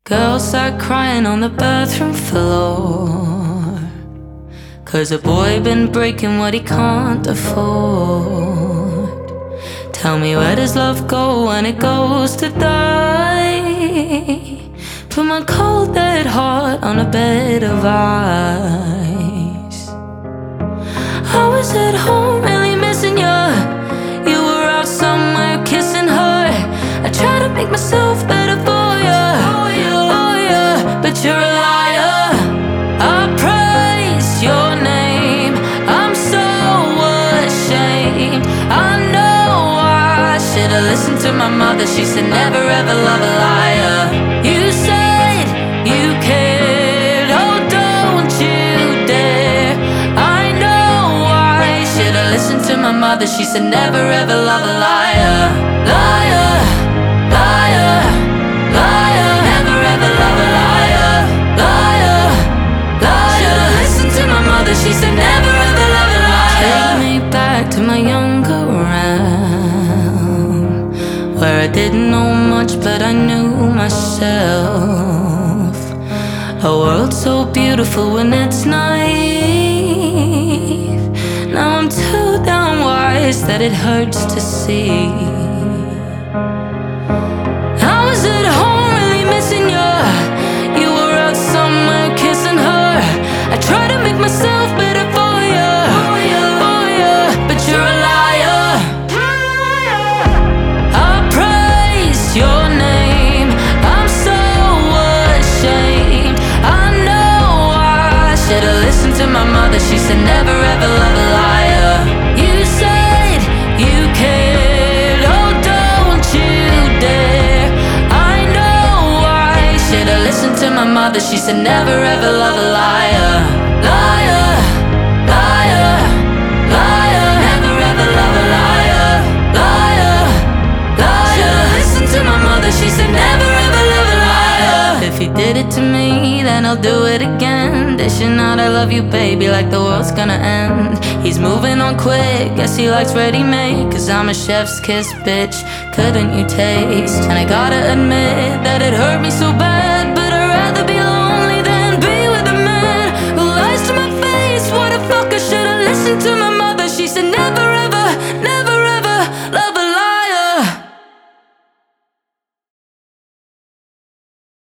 Girls start crying on the bathroom floor, 'cause a boy been breaking what he can't afford. Tell me, where does love go when it goes to die? Put my cold dead heart on a bed of ice. I was at home really missing you. You were out somewhere kissing her. I try to make myself better for you, but you're a liar. I praise your name, I'm so ashamed. I know I should've listened to my mother. She said never ever love a liar. You said you cared, oh don't you dare. I know I should've listened to my mother. She said never ever love a liar. Liar, liar, liar, never ever love a liar. Liar, liar, listen to my mother. She said never ever love a liar. Take me back to my younger round, where I didn't know much but I knew myself. A world so beautiful when it's naive. Now I'm too damn wise that it hurts to see. I was at home really missing you. You were out somewhere kissing her. I try to make myself better for you, but you're a liar. I praise your name, I'm so ashamed. I know I should've listened to my mother. She said never ever love a liar. You said you cared, oh don't you dare. I know I should've listened to my mother. She said never ever love a liar. Liar, liar, liar, never ever love a liar. Liar, liar, listen to my mother. She said never ever love a liar. If he did it to me, then I'll do it again. Dishing out I love you baby like the world's gonna end. He's moving on quick, guess he likes ready-made, 'cause I'm a chef's kiss bitch, couldn't you taste? And I gotta admit that it hurt me so bad.